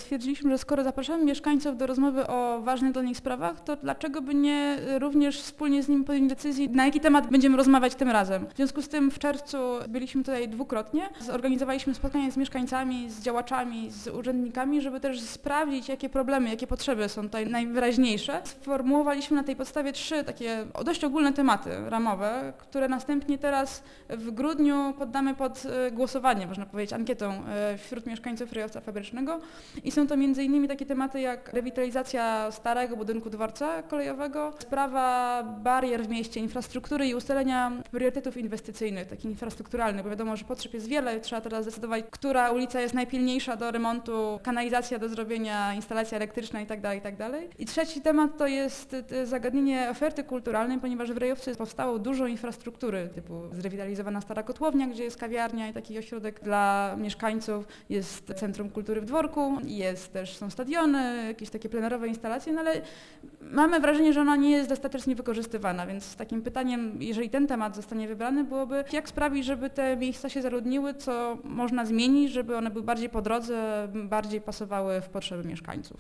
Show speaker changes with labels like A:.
A: stwierdziliśmy, że skoro zapraszamy mieszkańców do rozmowy o ważnych dla nich sprawach, to dlaczego by nie również wspólnie z nimi podjąć decyzji, na jaki temat będziemy rozmawiać tym razem. W związku z tym w czerwcu byliśmy tutaj dwukrotnie, zorganizowaliśmy spotkania z mieszkańcami, z działaczami, z urzędnikami, żeby też sprawdzić, jakie problemy, jakie potrzeby są tutaj najwyraźniejsze. Sformułowaliśmy na tej podstawie 3 takie dość ogólne tematy ramowe, które następnie teraz w grudniu poddamy pod głosowanie, można powiedzieć, ankietą wśród mieszkańców Ryjowca Fabrycznego. I są to m.in. takie tematy jak rewitalizacja starego budynku dworca kolejowego, sprawa barier w mieście, infrastruktury i ustalenia priorytetów inwestycyjnych, takich infrastrukturalnych, bo wiadomo, że potrzeb jest wiele, trzeba teraz zdecydować, która ulica jest najpilniejsza do remontu, kanalizacja do zrobienia, instalacja elektryczna itd., itd. I trzeci temat to jest zagadnienie oferty kulturalnej, ponieważ w Ryjowcu powstało dużo infrastruktury, typu zrewitalizowana stara kotłownia, gdzie jest kawiarnia i taki ośrodek dla mieszkańców, jest Centrum Kultury w Dworku, są stadiony, jakieś takie plenerowe instalacje, no ale mamy wrażenie, że ona nie jest dostatecznie wykorzystywana, więc takim pytaniem, jeżeli ten temat zostanie wybrany, byłoby, jak sprawić, żeby te miejsca się zaludniły, co można zmienić, żeby one były bardziej po drodze, bardziej pasowały w potrzeby mieszkańców.